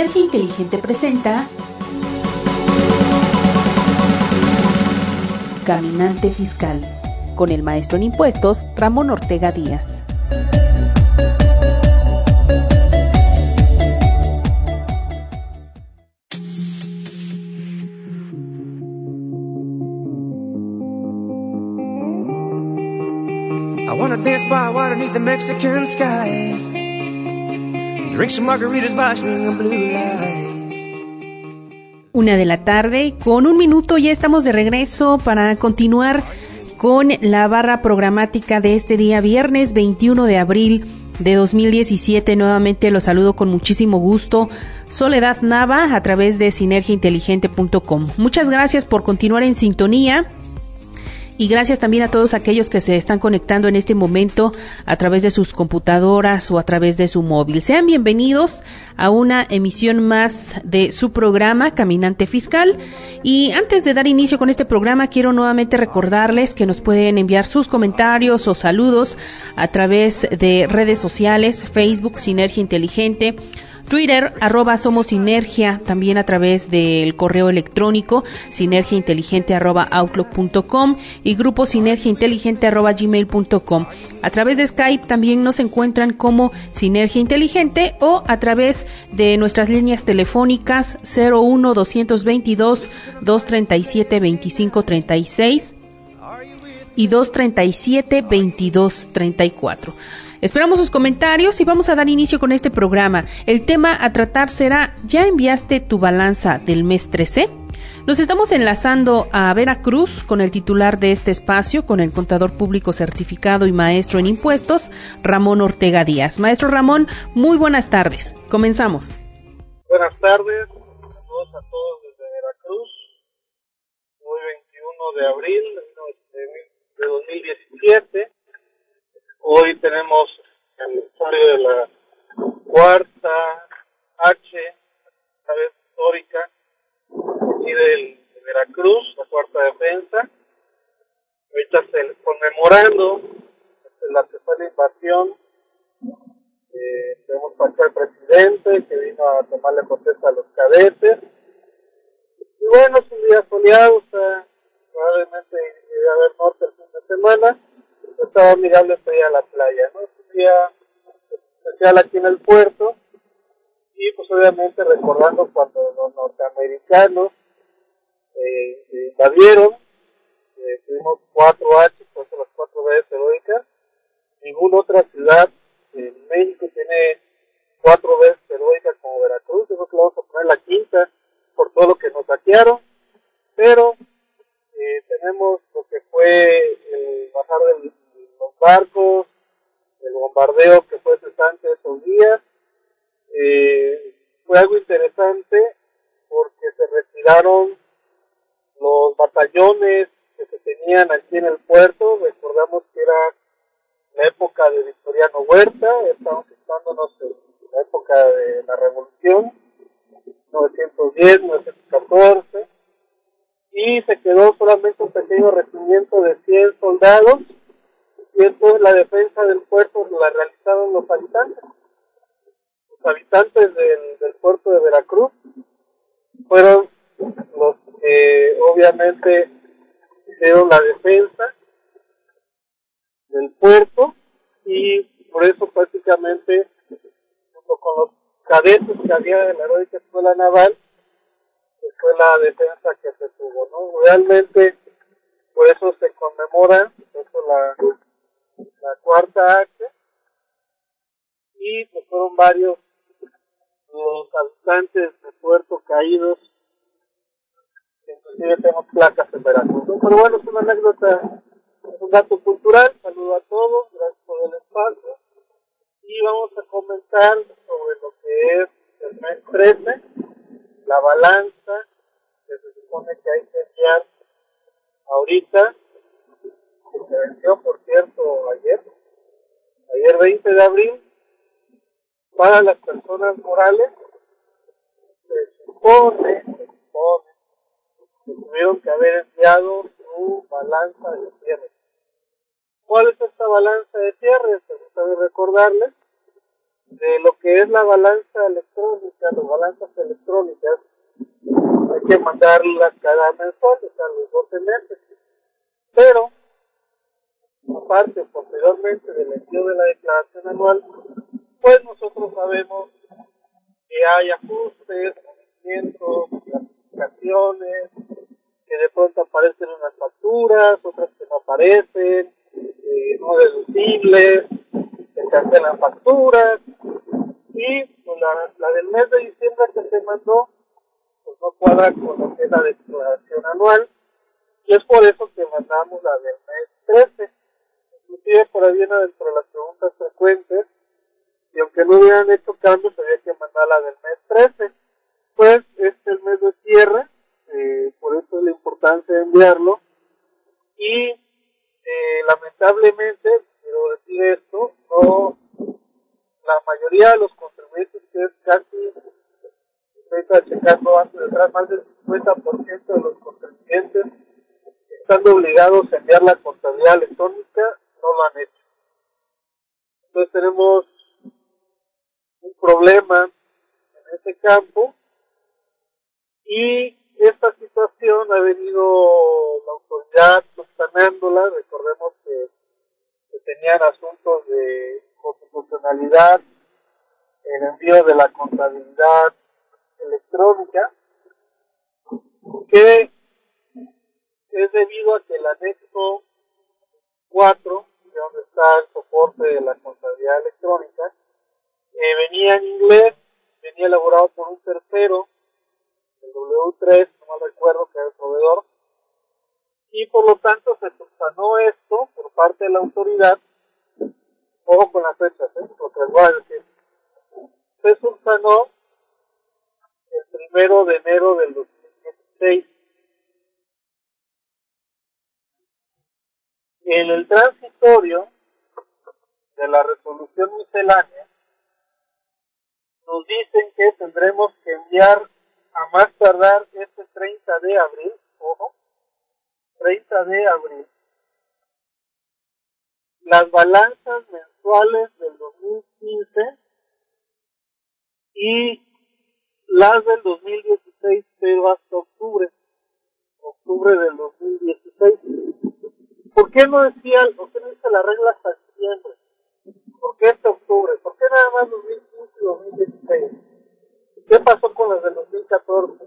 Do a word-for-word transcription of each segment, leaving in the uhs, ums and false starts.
Sinergia Inteligente presenta Caminante Fiscal, con el maestro en impuestos, Ramón Ortega Díaz. I wanna dance by water beneath the Mexican sky. Drink some margaritas by swinging blue lights. Una de la tarde, con un minuto ya estamos de regreso para continuar con la barra programática de este día, viernes veintiuno de abril de dos mil diecisiete. Nuevamente los saludo con muchísimo gusto, Soledad Nava, a través de sinergia inteligente punto com. Muchas gracias por continuar en sintonía. Y gracias también a todos aquellos que se están conectando en este momento a través de sus computadoras o a través de su móvil. Sean bienvenidos a una emisión más de su programa Caminante Fiscal. Y antes de dar inicio con este programa, quiero nuevamente recordarles que nos pueden enviar sus comentarios o saludos a través de redes sociales, Facebook Sinergia Inteligente, Twitter, arroba Somos Sinergia, también a través del correo electrónico sinergiainteligente arroba outlook punto com y grupo sinergiainteligente arroba gmail punto com. A través de Skype también nos encuentran como Sinergia Inteligente o a través de nuestras líneas telefónicas cero uno dos dos dos, dos tres siete, dos cinco tres seis y dos tres siete, veintidós treinta y cuatro. Esperamos sus comentarios y vamos a dar inicio con este programa. El tema a tratar será: ¿ya enviaste tu balanza del mes trece? Nos estamos enlazando a Veracruz con el titular de este espacio, con el contador público certificado y maestro en impuestos, Ramón Ortega Díaz. Maestro Ramón, muy buenas tardes. Comenzamos. Buenas tardes, saludos a todos desde Veracruz. Hoy veintiuno de abril de dos mil diecisiete. Hoy tenemos el aniversario de la cuarta H, esta vez histórica, aquí del, de Veracruz, la cuarta defensa. Ahorita se conmemorando la tercera invasión. Eh, tenemos para el presidente que vino a tomarle protesta a los cadetes. Y bueno, es un día soleado, o sea, probablemente llegue a haber norte el fin de semana. Estaba mirando estoy a la playa, ¿no? Es un día especial aquí en el puerto y pues obviamente recordando cuando los norteamericanos eh, invadieron, eh, tuvimos cuatro H, por eso las cuatro veces heroicas. Ninguna otra ciudad en México tiene cuatro veces heroicas como Veracruz. Yo creo que le vamos a poner la quinta por todo lo que nos saquearon, pero eh, tenemos lo que fue el bajar del los barcos, el bombardeo que fue cesante esos días. Eh, fue algo interesante porque se retiraron los batallones que se tenían aquí en el puerto. Recordamos que era la época de Victoriano Huerta, estamos situándonos en la época de la Revolución, mil novecientos diez, mil novecientos catorce, y se quedó solamente un pequeño regimiento de cien soldados. Y entonces la defensa del puerto la realizaron los habitantes. Los habitantes del, del puerto de Veracruz fueron los que obviamente hicieron la defensa del puerto y por eso prácticamente junto con los cadetes que había de la heroica escuela naval pues fue la defensa que se tuvo, ¿no? Realmente por eso se conmemora por eso la la cuarta H, y pues fueron varios los habitantes de puerto caídos, inclusive tenemos placas en Veracruz, ¿no? Pero bueno, es una anécdota, es un dato cultural. Saludo a todos, gracias por el espacio, y vamos a comentar sobre lo que es el mes trece, la balanza que se supone que hay que enviar ahorita, que se venció, por cierto, ayer, ayer veinte de abril, para las personas morales, se supone, se supone, que tuvieron que haber enviado su balanza de cierre. ¿Cuál es esta balanza de cierre? Me gustaría recordarles de lo que es la balanza electrónica, las balanzas electrónicas, hay que mandarlas cada mensual, o sea, los doce meses. Pero, aparte, posteriormente del envío de la declaración anual, pues nosotros sabemos que hay ajustes, movimientos, clasificaciones, que de pronto aparecen unas facturas, otras que no aparecen, eh, no deducibles, que cancelan facturas, y pues, la, la del mes de diciembre que se mandó, pues no cuadra con lo que es la declaración anual, y es por eso que mandamos la del mes trece. Inclusive por ahí viene dentro de las preguntas frecuentes, y aunque no hubieran hecho cambios, había que mandar la del mes trece. Pues es el mes de cierre, eh, por eso es la importancia de enviarlo, y eh, lamentablemente, quiero decir esto, no, la mayoría de los contribuyentes, que es casi, estoy checando antes de atrás, más del cincuenta por ciento de los contribuyentes están obligados a enviar la contabilidad electrónica, no lo han hecho. Entonces tenemos un problema en ese campo, y esta situación ha venido la autoridad subsanándola. Recordemos que, que tenían asuntos de constitucionalidad, el envío de la contabilidad electrónica, que es debido a que el anexo cuatro, de donde está el soporte de la contabilidad electrónica, eh, venía en inglés, venía elaborado por un tercero, el W tres, no mal recuerdo que era el proveedor, y por lo tanto se subsanó esto por parte de la autoridad. Ojo con las fechas, ¿eh? Lo que les voy a decir. Se subsanó el primero de enero del dos mil dieciséis. En el transitorio de la resolución miscelánea, nos dicen que tendremos que enviar a más tardar este treinta de abril, ojo, treinta de abril, las balanzas mensuales del dos mil quince y las del dos mil dieciséis, pero hasta octubre, octubre del dos mil dieciséis. ¿Por qué no decía, por qué no dice la regla hasta diciembre? ¿Por qué hasta octubre? ¿Por qué nada más dos mil quince y dos mil dieciséis? ¿Qué pasó con las del dos mil catorce?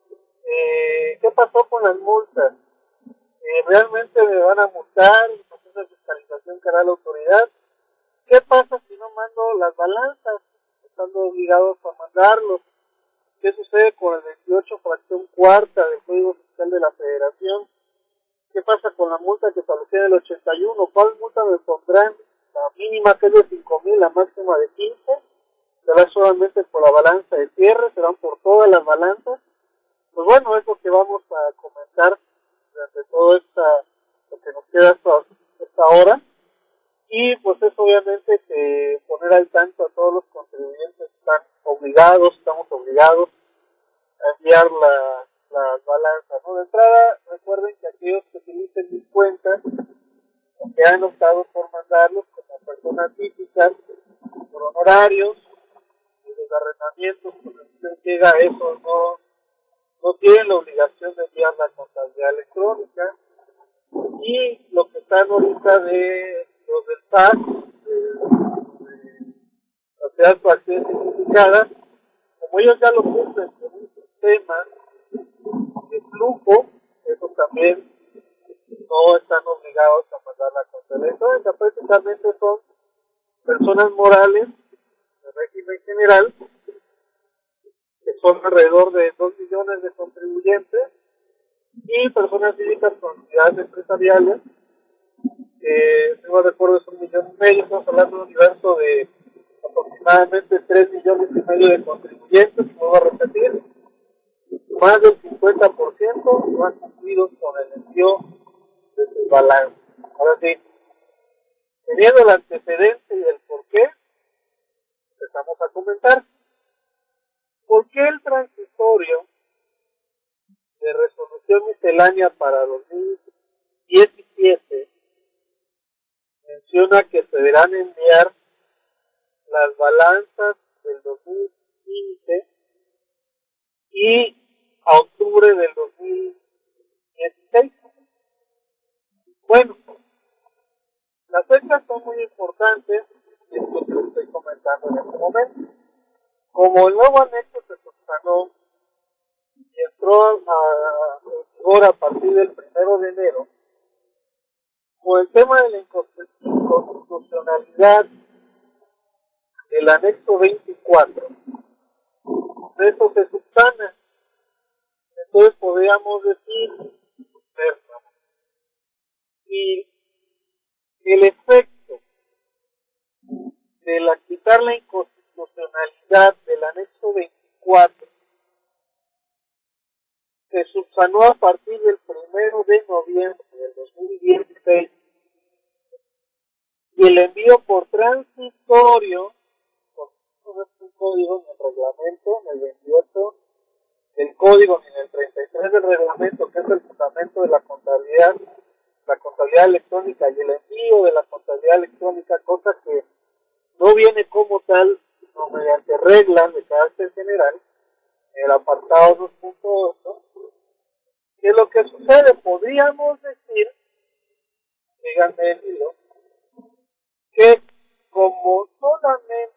Eh, ¿Qué pasó con las multas? Eh, ¿Realmente me van a multar? ¿El proceso de fiscalización que hará la autoridad? ¿Qué pasa si no mando las balanzas? Estando obligados a mandarlos. ¿Qué sucede con el veintiocho fracción cuarta del Código Fiscal de la Federación? ¿Qué pasa con la multa que establecía del ochenta y uno? ¿Cuál multa me pondrán? La mínima, que es de cinco mil, la máxima de quince. ¿Será solamente por la balanza de cierre? ¿Serán por todas las balanzas? Pues bueno, es lo que vamos a comentar durante todo esta, lo que nos queda hasta esta hora. Y pues es obviamente que poner al tanto a todos los contribuyentes. Están obligados, estamos obligados a enviar la, la balanza, ¿no? De entrada, recuerden que aquellos que utilicen mis cuentas o que han optado por mandarlos como personas físicas, por honorarios y los arrendamientos, pues llega a eso, no, no tienen la obligación de enviar la contabilidad electrónica. Y lo que están ahorita de los del S A C, de, de Sociedad por Acciones Simplificadas, como ellos ya lo cumplen con un sistema de flujo, eso también no están obligados a mandar la contabilidad electrónica. Prácticamente son personas morales de régimen general, que son alrededor de dos millones de contribuyentes, y personas físicas con entidades empresariales, que no recuerdo es un millón y medio. Estamos hablando de un universo de aproximadamente tres millones y medio de contribuyentes. Vuelvo a repetir, más del cincuenta por ciento no han cumplido con el envío de sus balanzas. Ahora sí, teniendo el antecedente y el por qué, empezamos a comentar. ¿Por qué el transitorio de resolución miscelánea para dos mil diecisiete menciona que se deberán enviar las balanzas del dos mil quince y a octubre del dos mil dieciséis. Bueno, las fechas son muy importantes y es lo que les estoy comentando en este momento. Como el nuevo anexo se subsanó y entró a, a, en vigor a partir del primero de enero, con el tema de la inconstitucionalidad del anexo veinticuatro, eso se subsana. Entonces podríamos decir, y el efecto de la, quitar la inconstitucionalidad del anexo veinticuatro se subsanó a partir del primero de noviembre del dos mil dieciséis, y el envío por transitorio, por un código en el reglamento, en el veintiocho del código, ni en el treinta y tres del reglamento, que es el fundamento de la contabilidad, la contabilidad electrónica, y el envío de la contabilidad electrónica, cosa que no viene como tal, sino mediante reglas de carácter general, en el apartado dos punto ocho, que lo que sucede, podríamos decir, díganme el hilo, que como solamente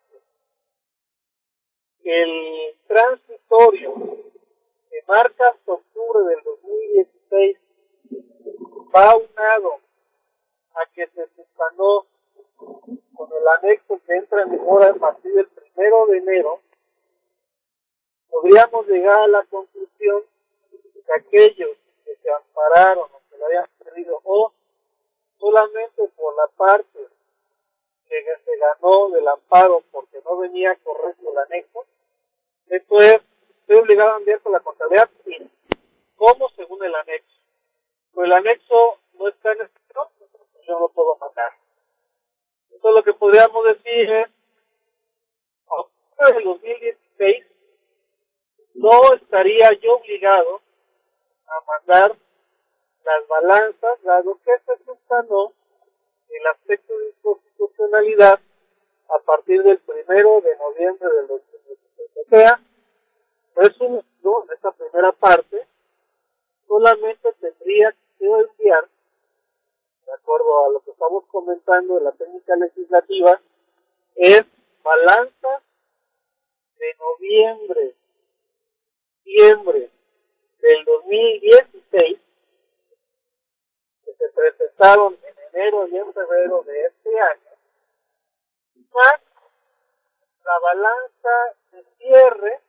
el transitorio que marca hasta octubre del dos mil dieciséis va unado a que se subsanó con el anexo que entra en vigor a partir del primero de enero, podríamos llegar a la conclusión que aquellos que se ampararon o que lo hayan perdido, o solamente por la parte que se ganó del amparo porque no venía correcto el anexo, esto es, estoy obligado a enviar con la contabilidad, sí. ¿Cómo? Según el anexo. Pues el anexo no está en este caso, yo no puedo matar. Entonces lo que podríamos decir es, a octubre del dos mil dieciséis, no estaría yo obligado a mandar las balanzas, dado que se subsanó el aspecto de inconstitucionalidad a partir del primero de noviembre del dos mil dieciséis. O sea, resumiendo, en esta primera parte, solamente tendría que enviar, de acuerdo a lo que estamos comentando de la técnica legislativa, es balanzas de noviembre, diciembre del dos mil dieciséis, que se presentaron en enero y en febrero de este año, más la balanza de cierre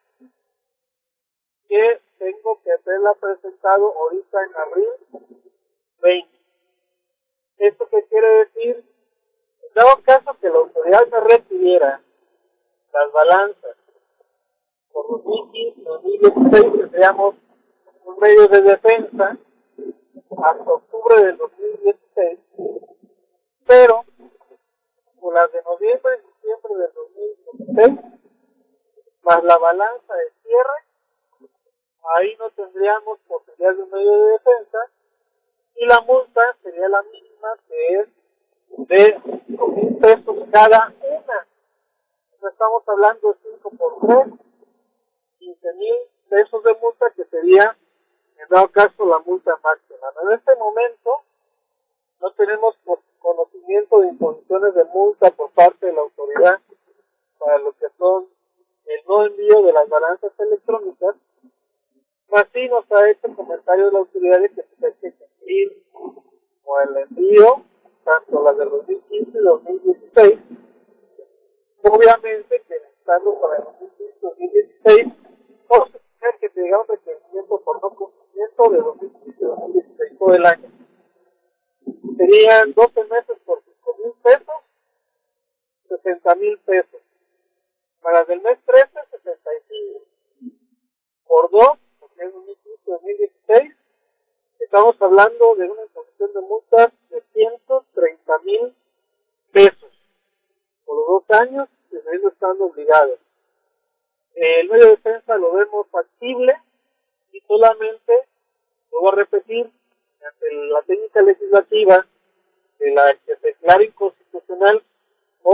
que tengo que haberla presentado ahorita en abril veinte. ¿Esto qué quiere decir? En dado caso que la autoridad me requiriera las balanzas por dos mil quince dos mil dieciséis, tendríamos un medio de defensa hasta octubre del dos mil dieciséis, pero con las de noviembre y diciembre del dos mil dieciséis, más la balanza de cierre, ahí no tendríamos posibilidad de un medio de defensa, y la multa sería la mínima, que es de cinco mil pesos cada una. Entonces estamos hablando de cinco por tres, quince mil pesos de multa, que sería, en dado caso, la multa máxima. En este momento no tenemos conocimiento de imposiciones de multa por parte de la autoridad para lo que son el no envío de las balanzas electrónicas. Así nos ha hecho comentario de la autoridad de que se hay que cumplir con el envío, tanto las del dos mil quince y dos mil dieciséis. Obviamente que necesitando para el dos mil quince y dos mil dieciséis, vamos a tener que llegar a un requerimiento por no cumplimiento de dos mil quince y dos mil dieciséis todo el año. Serían doce meses por cinco mil pesos, sesenta mil pesos. Para el mes trece, sesenta y cinco. Por dos, porque es dos mil quince y dos mil dieciséis, estamos hablando de una imposición de multas de ciento treinta mil pesos por los dos años, y seguimos estando obligados. El medio de defensa lo vemos factible y solamente, lo voy a repetir, ante la técnica legislativa de la que se declara inconstitucional o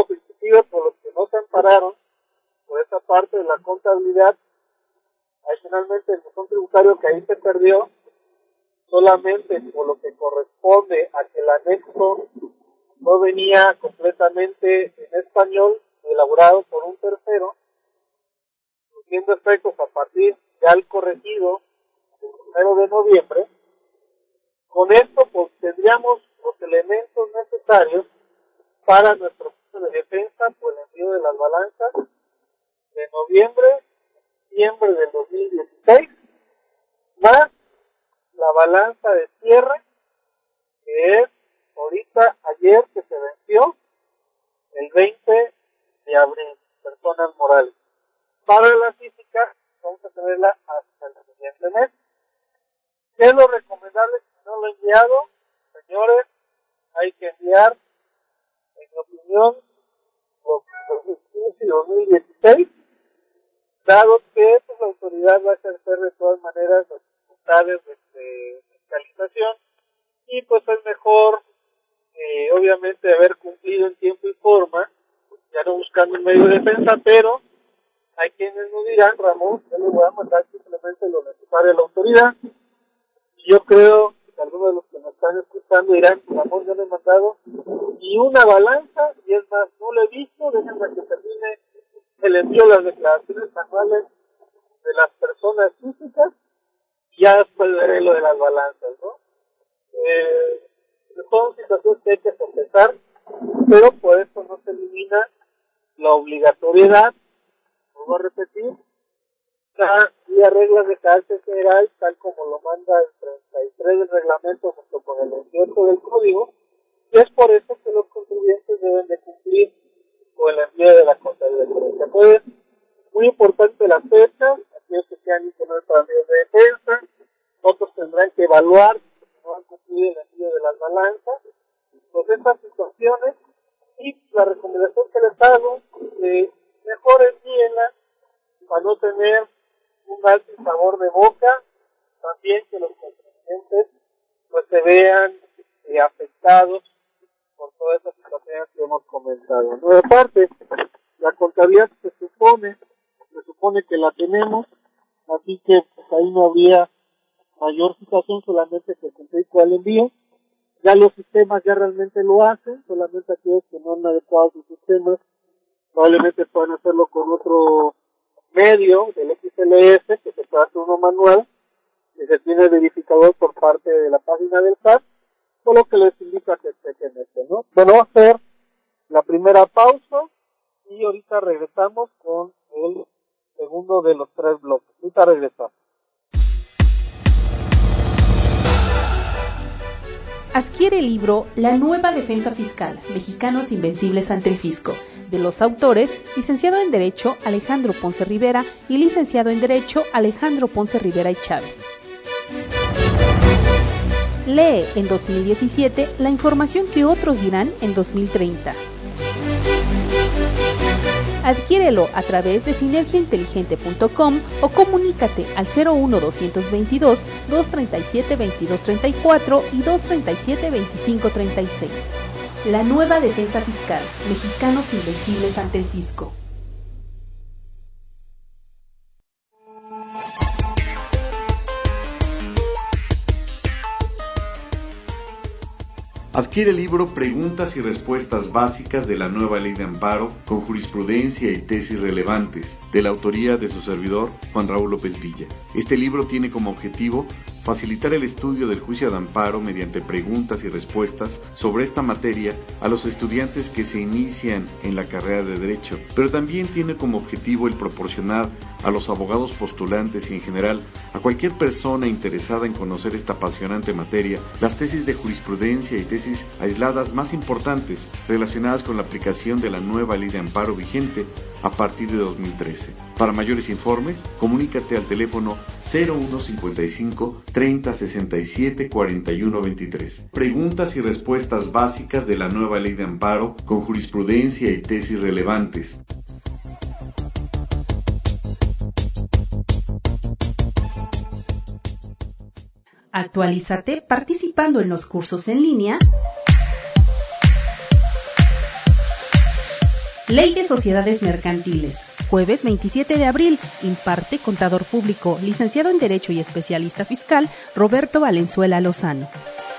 inclusive por los que no se ampararon por esa parte de la contabilidad, adicionalmente el buzón tributario que ahí se perdió, solamente por lo que corresponde a que el anexo no venía completamente en español, elaborado por un tercero, surgiendo efectos a partir ya al corregido del primero de noviembre. Con esto pues tendríamos los elementos necesarios para nuestro curso de defensa por el envío de las balanzas de noviembre, diciembre del dos mil dieciséis, más la balanza de cierre, que es ahorita, ayer, que se venció, el veinte de abril, personas morales. Para la física, vamos a tenerla hasta el siguiente mes. ¿Qué es lo recomendable si no lo he enviado? Señores, hay que enviar, en mi opinión, los dos mil quince y dos mil dieciséis, dado que pues, la autoridad va a ejercer de todas maneras las dificultades de fiscalización, y pues es mejor, eh, obviamente, haber cumplido en tiempo y forma, ya no buscando un medio de defensa, pero hay quienes nos dirán, Ramón, yo le voy a mandar simplemente lo necesario a la autoridad. Y yo creo que algunos de los que nos están escuchando dirán, Ramón, yo le he mandado y una balanza, y es más, no lo he visto, déjenme que termine el envío de las declaraciones anuales de las personas físicas, y ya después veré lo de las balanzas, ¿no? Eh, son situaciones que hay que sopesar, pero por eso no se elimina la obligatoriedad, vuelvo a repetir, y a reglas de carácter general, tal como lo manda el treinta y tres del reglamento junto con el veintiocho del código, y es por eso que los contribuyentes deben de cumplir con el envío de la contabilidad. Pues, muy importante las fechas, aquellos que sean imponer para medios de defensa, otros tendrán que evaluar si no han cumplido el envío de las balanzas, pues estas situaciones, y la recomendación que les hago, eh, mejor envíenla para no tener un alto sabor de boca, también que los contribuyentes pues se vean eh, afectados por todas esas situaciones que hemos comentado. ¿No? Aparte, la contabilidad se supone, se supone que la tenemos, así que pues, ahí no habría mayor situación, solamente que cumplir con el envío. Ya los sistemas ya realmente lo hacen, solamente aquellos que no han adecuado sus sistemas probablemente puedan hacerlo con otro medio del X L S, que se puede hacer uno manual, que se tiene verificador por parte de la página del S A T, por lo que les indica que chequen este, ¿no? Bueno, va a ser la primera pausa y ahorita regresamos con el segundo de los tres bloques. Ahorita regresamos. Adquiere el libro La Nueva Defensa Fiscal, Mexicanos Invencibles ante el Fisco, de los autores, licenciado en Derecho Alejandro Ponce Rivera y licenciado en Derecho Alejandro Ponce Rivera y Chávez. Lee en dos mil diecisiete la información que otros dirán en dos mil treinta. Adquiérelo a través de sinergia inteligente punto com o comunícate al cero uno dos veintidós, doscientos treinta y siete, veintidós treinta y cuatro y doscientos treinta y siete, veinticinco treinta y seis. La Nueva Defensa Fiscal, Mexicanos Invencibles ante el Fisco. Adquiere el libro Preguntas y Respuestas Básicas de la Nueva Ley de Amparo, con jurisprudencia y tesis relevantes, de la autoría de su servidor, Juan Raúl López Villa. Este libro tiene como objetivo facilitar el estudio del juicio de amparo mediante preguntas y respuestas sobre esta materia a los estudiantes que se inician en la carrera de Derecho, pero también tiene como objetivo el proporcionar a los abogados postulantes y en general a cualquier persona interesada en conocer esta apasionante materia las tesis de jurisprudencia y tesis aisladas más importantes relacionadas con la aplicación de la nueva ley de amparo vigente a partir de dos mil trece. Para mayores informes, comunícate al teléfono cero uno cincuenta y cinco, treinta, sesenta y siete, cuarenta y uno veintitrés. Preguntas y respuestas básicas de la nueva ley de amparo con jurisprudencia y tesis relevantes. Actualízate participando en los cursos en línea Ley de Sociedades Mercantiles. Jueves veintisiete de abril. Imparte contador público, licenciado en Derecho y especialista fiscal, Roberto Valenzuela Lozano.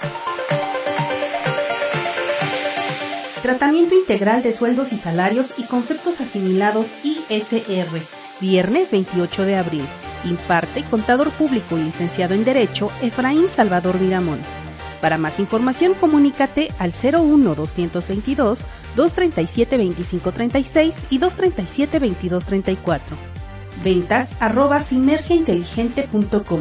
Tratamiento integral de sueldos y salarios y conceptos asimilados I S R. Viernes veintiocho de abril. Imparte contador público y licenciado en Derecho, Efraín Salvador Miramón. Para más información, comunícate al cero uno doscientos veintidós, doscientos treinta y siete, veinticinco treinta y seis y doscientos treinta y siete, veintidós treinta y cuatro. Ventas arroba sinergiainteligente punto com.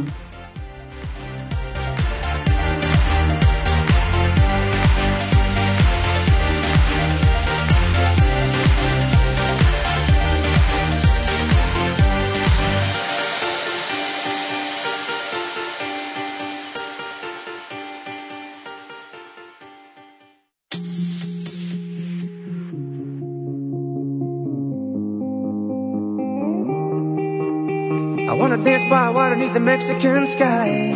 I wanna dance by water beneath the Mexican sky,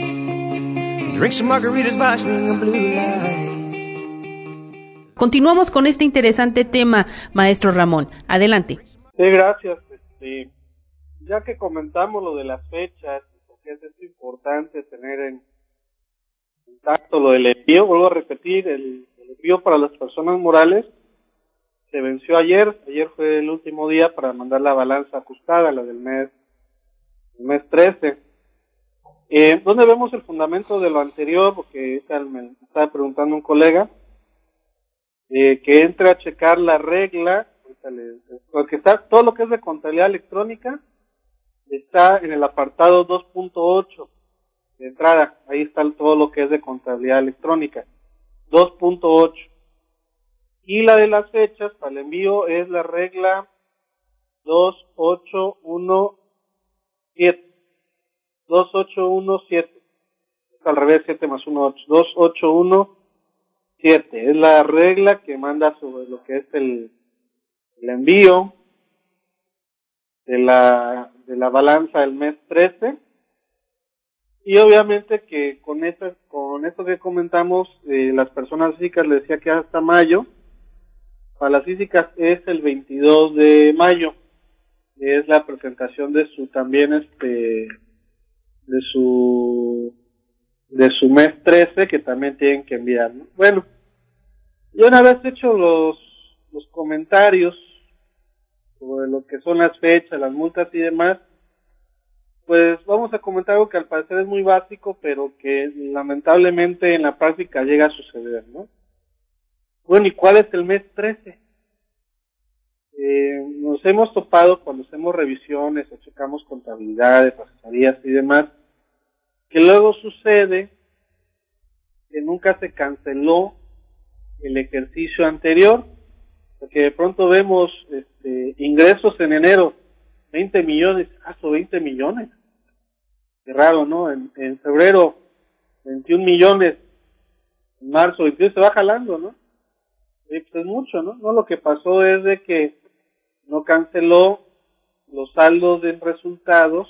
drink some margaritas by swinging blue lights. Continuamos con este interesante tema, maestro Ramón. Adelante. Sí, gracias. Este, ya que comentamos lo de las fechas, porque es esto importante tener en contacto lo del envío, vuelvo a repetir, el, el envío para las personas morales se venció ayer. Ayer fue el último día para mandar la balanza ajustada, la del mes el mes trece. Eh, ¿Dónde vemos el fundamento de lo anterior? Porque me estaba preguntando un colega eh, que entre a checar la regla, porque está todo lo que es de contabilidad electrónica está en el apartado dos punto ocho de entrada. Ahí está todo lo que es de contabilidad electrónica, dos punto ocho. Y la de las fechas para el envío es la regla dos ocho uno siete. dos ocho uno siete. Es al revés, siete más uno, ocho. dos ocho uno siete. Es la regla que manda sobre lo que es el, el envío de la, de la balanza del mes trece. Y obviamente que con esto, con esto que comentamos, eh, las personas físicas les decía que hasta mayo. Para las físicas es el veintidós de mayo. Es la presentación de su también este de su de su mes trece, que también tienen que enviar, ¿no? Bueno, y una vez hecho los los comentarios sobre lo que son las fechas, las multas y demás, pues vamos a comentar algo que al parecer es muy básico, pero que lamentablemente en la práctica llega a suceder, ¿no? Bueno, ¿y cuál es el mes trece? Eh, nos hemos topado cuando hacemos revisiones o checamos contabilidades, asesorías y demás, que luego sucede que nunca se canceló el ejercicio anterior, porque de pronto vemos este, ingresos en enero, veinte millones, ah, son veinte millones, qué raro, ¿no? En, en febrero, veintiún millones, en marzo, veintiuno, se va jalando, ¿no? Y pues es mucho, ¿no? No, lo que pasó es de que no canceló los saldos de resultados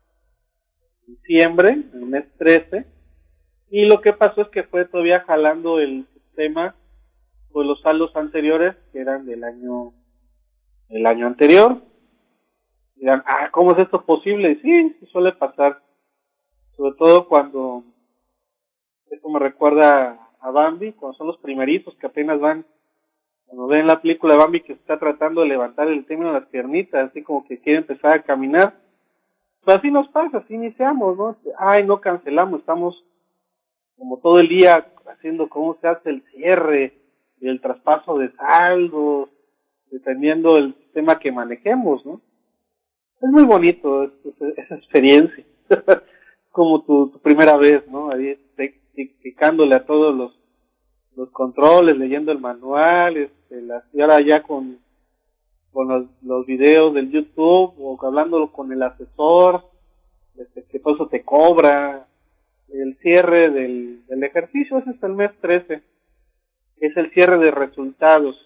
en diciembre, en el mes trece, y lo que pasó es que fue todavía jalando el sistema pues los saldos anteriores que eran del año del año anterior. Dirán, ah, ¿cómo es esto posible? Y sí, sí suele pasar, sobre todo cuando, esto me recuerda a Bambi, cuando son los primeritos que apenas van. Cuando ven la película de Bambi que está tratando de levantar el término de las piernitas, así como que quiere empezar a caminar, pues así nos pasa, así iniciamos, ¿no? Ay, no cancelamos, estamos como todo el día haciendo cómo se hace el cierre y el traspaso de saldos, dependiendo del sistema que manejemos, ¿no? Es muy bonito esa, esa experiencia, como tu, tu primera vez, ¿no? Ahí picándole a todos los los controles, leyendo el manual, este, las, y ahora ya con, con los, los videos del YouTube, o hablándolo con el asesor, este, que todo eso te cobra, el cierre del, del ejercicio, ese es el mes trece, es el cierre de resultados.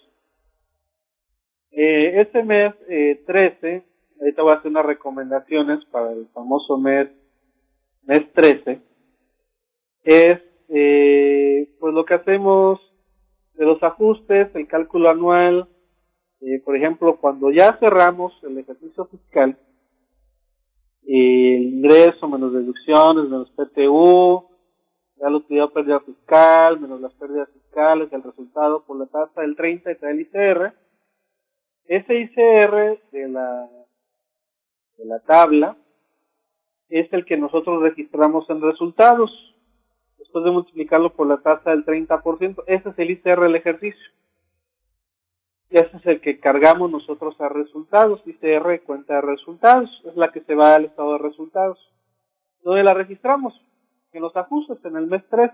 Eh, este mes eh, trece, ahorita voy a hacer unas recomendaciones para el famoso mes, mes trece, es Eh, pues lo que hacemos de los ajustes, el cálculo anual, Eh, por ejemplo, cuando ya cerramos el ejercicio fiscal, eh, el ingreso menos deducciones, menos P T U, ya la utilidad o pérdida fiscal, menos las pérdidas fiscales, el resultado por la tasa del treinta y trae el I C R. Ese I C R de la, de la tabla es el que nosotros registramos en resultados. Después de multiplicarlo por la tasa del treinta por ciento, ese es el I C R del ejercicio. Y ese es el que cargamos nosotros a resultados, I C R cuenta de resultados, es la que se va al estado de resultados. ¿Dónde la registramos? En los ajustes, en el mes tres.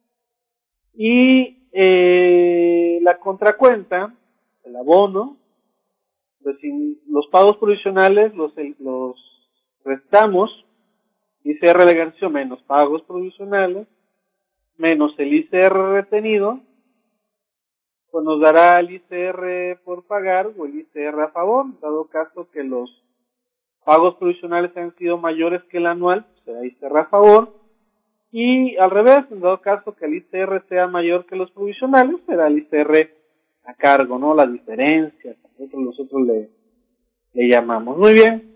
Y eh, la contracuenta, el abono, pues sin los pagos provisionales los, los restamos, I C R del ejercicio menos pagos provisionales, menos el I C R retenido, pues nos dará el I C R por pagar o el I C R a favor, dado caso que los pagos provisionales han sido mayores que el anual, será I C R a favor, y al revés, en dado caso que el I C R sea mayor que los provisionales, será el I C R a cargo, ¿no? La diferencia, nosotros, nosotros le, le llamamos. Muy bien.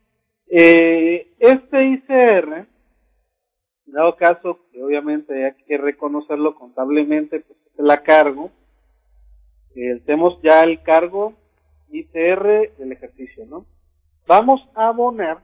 Eh, este I C R, en dado caso que obviamente hay que reconocerlo contablemente, pues es el a cargo, eh, tenemos ya el cargo I C R del ejercicio, ¿no? Vamos a abonar,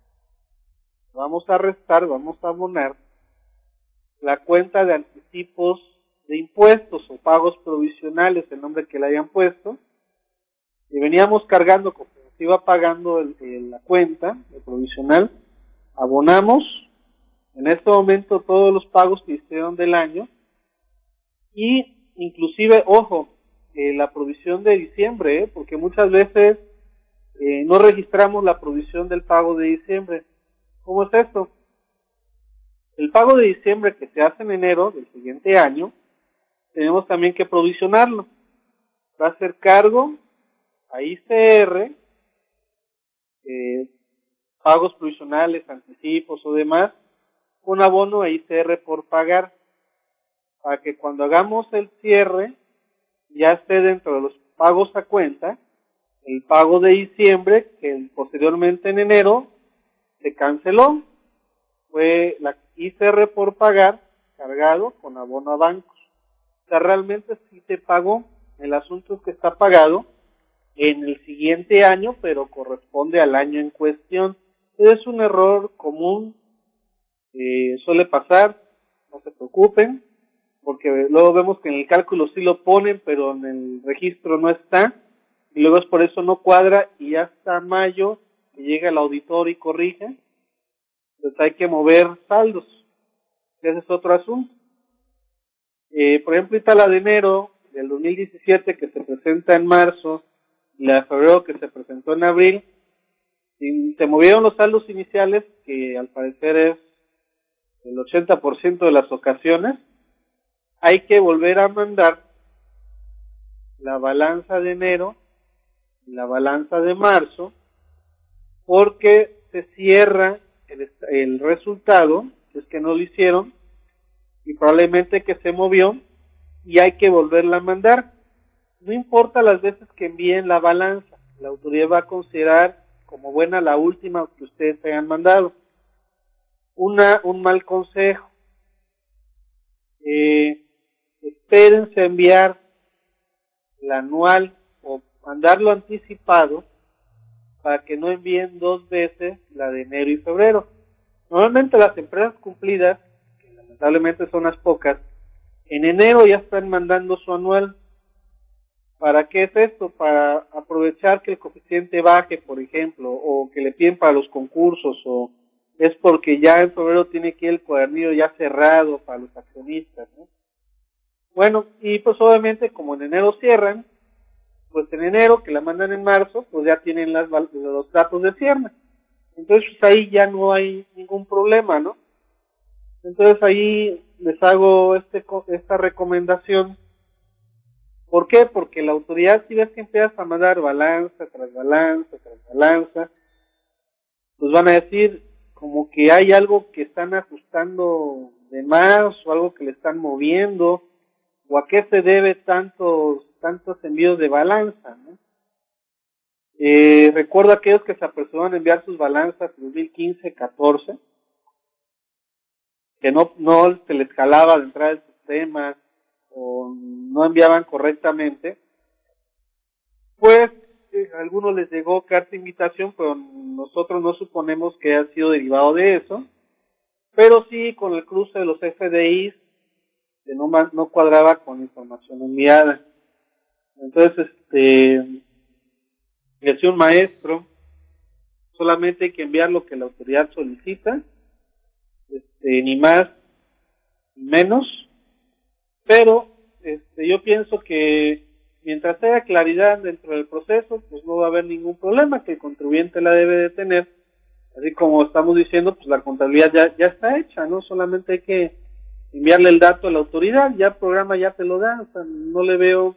vamos a restar, vamos a abonar la cuenta de anticipos de impuestos o pagos provisionales, el nombre que le hayan puesto, y veníamos cargando, como se iba pagando el, el, la cuenta de provisional, abonamos en este momento todos los pagos que hicieron del año, y inclusive, ojo, eh, la provisión de diciembre, ¿eh? Porque muchas veces eh, no registramos la provisión del pago de diciembre. ¿Cómo es esto? El pago de diciembre que se hace en enero del siguiente año, tenemos también que provisionarlo. Va a ser cargo a I C R, eh, pagos provisionales, anticipos o demás, con abono a I C R por pagar, para que cuando hagamos el cierre, ya esté dentro de los pagos a cuenta, el pago de diciembre, que posteriormente en enero se canceló, fue la I C R por pagar, cargado con abono a bancos. O sea, realmente sí se pagó, el asunto es que está pagado en el siguiente año, pero corresponde al año en cuestión. Es un error común, eh, suele pasar, no se preocupen, porque luego vemos que en el cálculo sí lo ponen, pero en el registro no está, y luego es por eso no cuadra, y hasta mayo que llega el auditor y corrige, entonces hay que mover saldos, ese es otro asunto. Eh, por ejemplo, ahorita la de enero del dos mil diecisiete que se presenta en marzo, y la de febrero que se presentó en abril, y se movieron los saldos iniciales, que al parecer es el ochenta por ciento de las ocasiones, hay que volver a mandar la balanza de enero y la balanza de marzo, porque se cierra el, el resultado, si es que no lo hicieron, y probablemente que se movió, y hay que volverla a mandar. No importa las veces que envíen la balanza, la autoridad va a considerar como buena la última que ustedes hayan mandado. Una, un mal consejo. Eh, espérense a enviar la anual o mandarlo anticipado para que no envíen dos veces la de enero y febrero. Normalmente las empresas cumplidas, que lamentablemente son las pocas, en enero ya están mandando su anual. ¿Para qué es esto? Para aprovechar que el coeficiente baje, por ejemplo, o que le piden para los concursos, o es porque ya en febrero tiene que ir el cuadernillo ya cerrado para los accionistas, ¿no? Bueno, y pues obviamente como en enero cierran, pues en enero que la mandan en marzo, pues ya tienen las, los datos de cierre. Entonces pues ahí ya no hay ningún problema, ¿no? Entonces ahí les hago este esta recomendación. ¿Por qué? Porque la autoridad, si ves que empiezas a mandar balanza tras balanza tras balanza, pues van a decir como que hay algo que están ajustando de más o algo que le están moviendo, o a qué se debe tantos tantos envíos de balanza, ¿no? Eh, recuerdo a aquellos que se apresuraron a enviar sus balanzas en dos mil quince catorce, que no, no se les jalaba de entrar al sistema o no enviaban correctamente, pues eh, a algunos les llegó carta de invitación, pero nosotros no suponemos que haya sido derivado de eso, pero sí con el cruce de los F D Is que no, no cuadraba con la información enviada. Entonces, este, decía un maestro, solamente hay que enviar lo que la autoridad solicita, este, ni más ni menos, pero este, yo pienso que mientras haya claridad dentro del proceso, pues no va a haber ningún problema, que el contribuyente la debe de tener, así como estamos diciendo, pues la contabilidad ya, ya está hecha, ¿no? Solamente hay que enviarle el dato a la autoridad, ya el programa ya te lo da, o sea, no le veo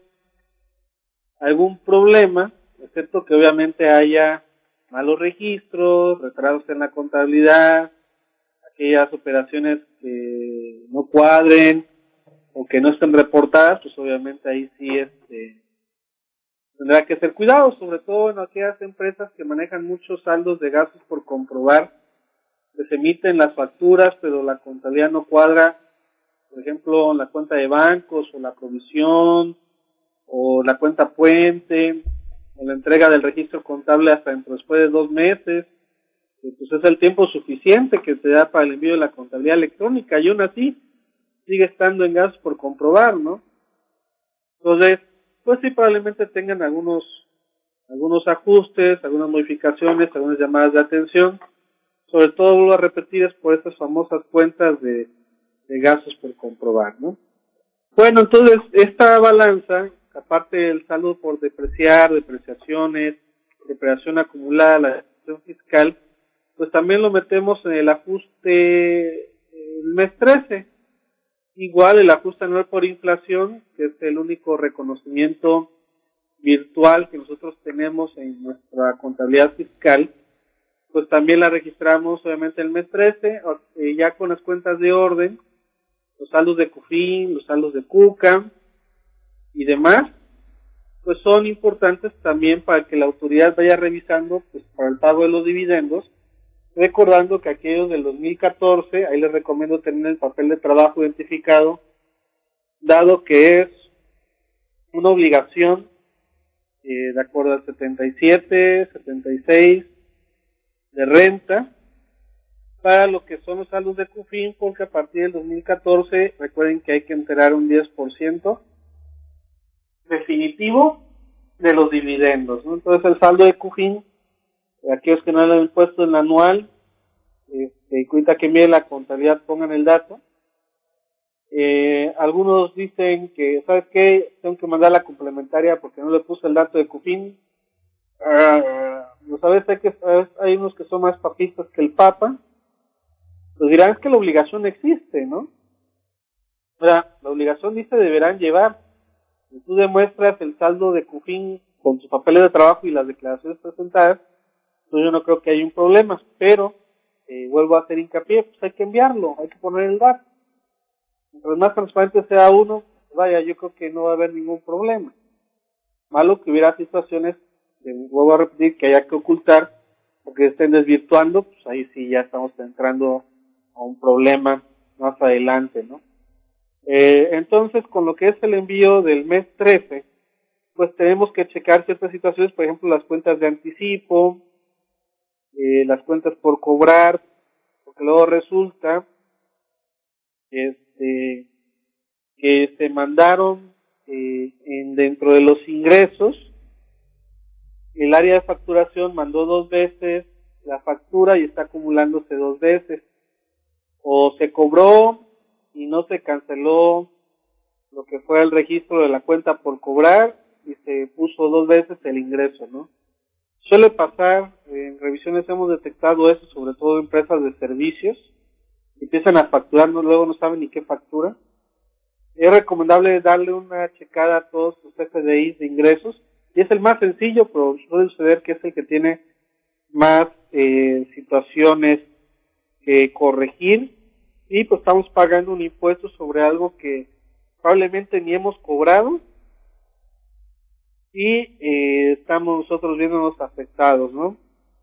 algún problema, excepto que obviamente haya malos registros, retrasos en la contabilidad, aquellas operaciones que no cuadren o que no estén reportadas, pues obviamente ahí sí este tendrá que ser cuidado, sobre todo en aquellas empresas que manejan muchos saldos de gastos por comprobar, que se emiten las facturas, pero la contabilidad no cuadra, por ejemplo, en la cuenta de bancos o la provisión o la cuenta puente o la entrega del registro contable hasta dentro después de dos meses, pues es el tiempo suficiente que se da para el envío de la contabilidad electrónica y aún así sigue estando en gastos por comprobar, ¿no? Entonces, pues sí, probablemente tengan algunos algunos ajustes, algunas modificaciones, algunas llamadas de atención, sobre todo, vuelvo a repetir, es por estas famosas cuentas de, de gastos por comprobar, ¿no? Bueno, entonces, esta balanza, aparte del saldo por depreciar, depreciaciones, depreciación acumulada, la depreciación fiscal, pues también lo metemos en el ajuste el mes trece. Igual el ajuste anual por inflación, que es el único reconocimiento virtual que nosotros tenemos en nuestra contabilidad fiscal, pues también la registramos obviamente el mes trece, eh, ya con las cuentas de orden, los saldos de CUFIN, los saldos de CUCA y demás, pues son importantes también para que la autoridad vaya revisando pues para el pago de los dividendos, recordando que aquellos del dos mil catorce, ahí les recomiendo tener el papel de trabajo identificado, dado que es una obligación eh, de acuerdo al setenta y siete, setenta y seis de renta, para lo que son los saldos de CUFIN, porque a partir del dos mil catorce, recuerden que hay que enterar un diez por ciento definitivo de los dividendos, ¿no? Entonces el saldo de CUFIN, aquellos que no le han puesto en el anual, este, y cuenta que envíe la contabilidad, pongan el dato. Eh, algunos dicen que, ¿sabes qué? Tengo que mandar la complementaria porque no le puse el dato de CUFIN. Uh, ¿sabes? Hay, que, hay unos que son más papistas que el Papa. Pues dirán, es que la obligación existe, ¿no? O sea, la obligación dice deberán llevar. Si tú demuestras el saldo de CUFIN con sus papeles de trabajo y las declaraciones presentadas, pues yo no creo que haya un problema, pero eh, vuelvo a hacer hincapié, pues hay que enviarlo, hay que poner el dato. Mientras más transparente sea uno, vaya, yo creo que no va a haber ningún problema. Malo que hubiera situaciones, eh, vuelvo a repetir, que haya que ocultar, porque estén desvirtuando, pues ahí sí ya estamos entrando a un problema más adelante, ¿no? Eh, entonces, con lo que es el envío del mes trece, pues tenemos que checar ciertas situaciones, por ejemplo, las cuentas de anticipo, eh, las cuentas por cobrar, porque luego resulta este, que se mandaron eh, en, dentro de los ingresos, el área de facturación mandó dos veces la factura y está acumulándose dos veces, o se cobró y no se canceló lo que fue el registro de la cuenta por cobrar y se puso dos veces el ingreso, ¿no? Suele pasar, en revisiones hemos detectado eso, sobre todo en empresas de servicios, empiezan a facturar, no, luego no saben ni qué factura. Es recomendable darle una checada a todos sus F D Is de ingresos, y es el más sencillo, pero suele suceder que es el que tiene más eh, situaciones que corregir, y pues estamos pagando un impuesto sobre algo que probablemente ni hemos cobrado, y eh, estamos nosotros viéndonos afectados, ¿no?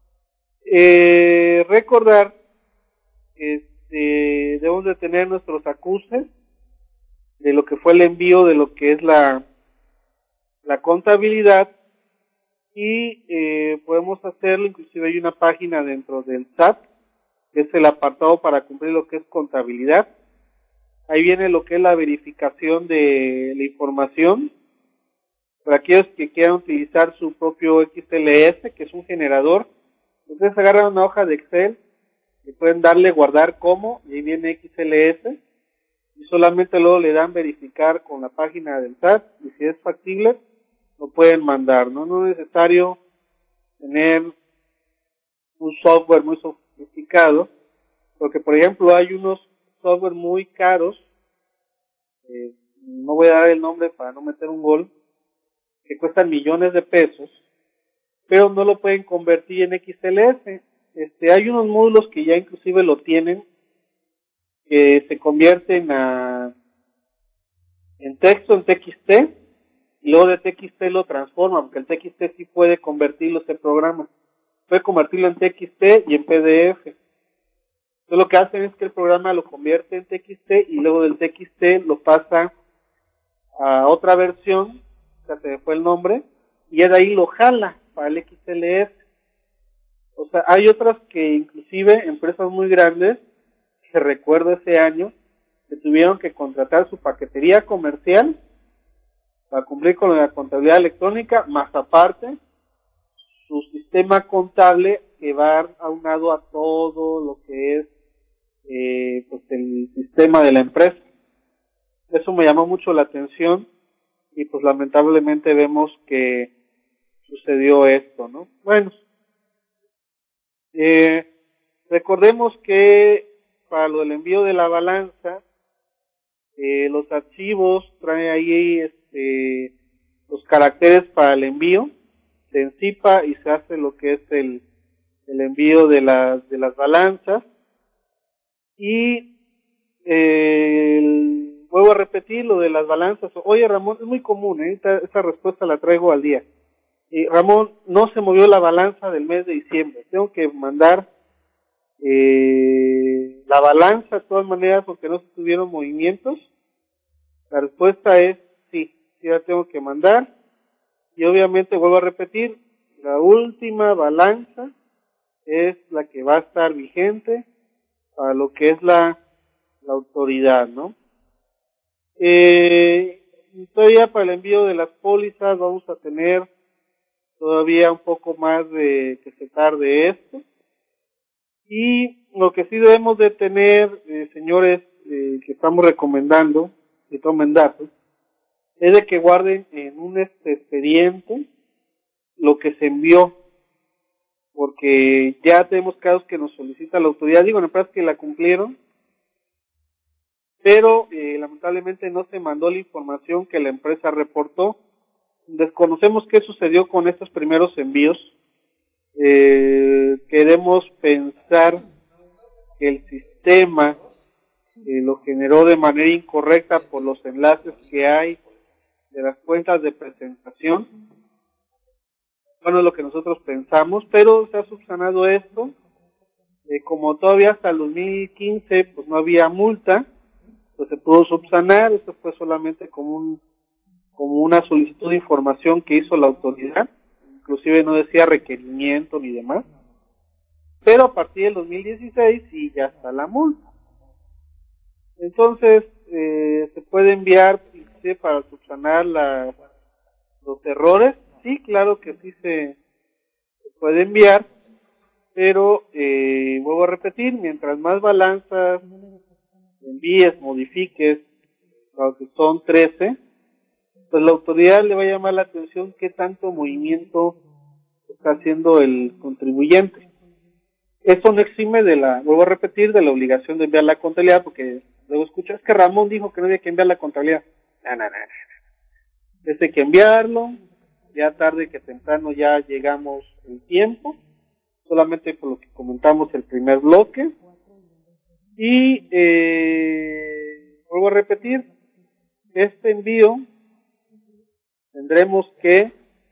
Eh, recordar que este, debemos de tener nuestros acuses de lo que fue el envío de lo que es la, la contabilidad, y eh, podemos hacerlo, inclusive hay una página dentro del S A T, que es el apartado para cumplir lo que es contabilidad. Ahí viene lo que es la verificación de la información. Para aquellos que quieran utilizar su propio X L S, que es un generador, ustedes agarran una hoja de Excel y pueden darle guardar como, y ahí viene X L S, y solamente luego le dan verificar con la página del S A T, y si es factible, lo pueden mandar, ¿no? No es necesario tener un software muy sofisticado, porque por ejemplo hay unos software muy caros, eh, no voy a dar el nombre para no meter un gol, que cuestan millones de pesos, pero no lo pueden convertir en X L S. Este, hay unos módulos que ya inclusive lo tienen, que se convierten a, en texto, en T X T, y luego de T X T lo transforman, porque el T X T sí puede convertirlo este programa. Puede convertirlo en T X T y en P D F. Entonces lo que hacen es que el programa lo convierte en T X T y luego del T X T lo pasa a otra versión, o sea, se me fue el nombre, y de ahí lo jala para el X L S. O sea, hay otras que inclusive, empresas muy grandes, que recuerdo ese año, que tuvieron que contratar su paquetería comercial para cumplir con la contabilidad electrónica, más aparte, su sistema contable que va aunado a todo lo que es eh, pues el sistema de la empresa. Eso me llamó mucho la atención y pues lamentablemente vemos que sucedió esto, ¿no? Bueno, eh, recordemos que para lo del envío de la balanza, eh, los archivos traen ahí este, los caracteres para el envío, se encipa y se hace lo que es el, el envío de las, de las balanzas. Y eh, el, vuelvo a repetir lo de las balanzas. Oye, Ramón, es muy común, ¿eh? esta, esta respuesta la traigo al día. Eh, Ramón, no se movió la balanza del mes de diciembre, tengo que mandar eh, la balanza de todas maneras porque no se tuvieron movimientos. La respuesta es sí, sí la tengo que mandar, y obviamente vuelvo a repetir, la última balanza es la que va a estar vigente para lo que es la, la autoridad, ¿no? Eh, todavía para el envío de las pólizas vamos a tener todavía un poco más de que se tarde esto. Y lo que sí debemos de tener, eh, señores, eh, que estamos recomendando, que tomen datos, es de que guarden en un este expediente lo que se envió, porque ya tenemos casos que nos solicita la autoridad, digo, en empresas que la cumplieron, pero eh, lamentablemente no se mandó la información que la empresa reportó. Desconocemos qué sucedió con estos primeros envíos. Eh, queremos pensar que el sistema eh, lo generó de manera incorrecta por los enlaces que hay de las cuentas de presentación. Bueno, es lo que nosotros pensamos, pero se ha subsanado esto. Eh, como todavía hasta el dos mil quince pues no había multa, pues se pudo subsanar. Esto fue solamente como un como una solicitud de información que hizo la autoridad, inclusive no decía requerimiento ni demás, pero a partir del dos mil dieciséis sí ya está la multa. Entonces eh, se puede enviar ¿sí? para subsanar la, los errores, sí, claro que sí se, se puede enviar, pero eh, vuelvo a repetir, mientras más balanzas envíes, modifiques, que son trece, pues la autoridad le va a llamar la atención qué tanto movimiento está haciendo el contribuyente. Esto no exime de la, vuelvo a repetir, de la obligación de enviar la contabilidad, porque luego escucho, es que Ramón dijo que no había que enviar la contabilidad. No, no, no, no. Es hay que enviarlo, ya tarde que temprano ya llegamos en tiempo, solamente por lo que comentamos el primer bloque. Y eh, vuelvo a repetir, este envío tendremos que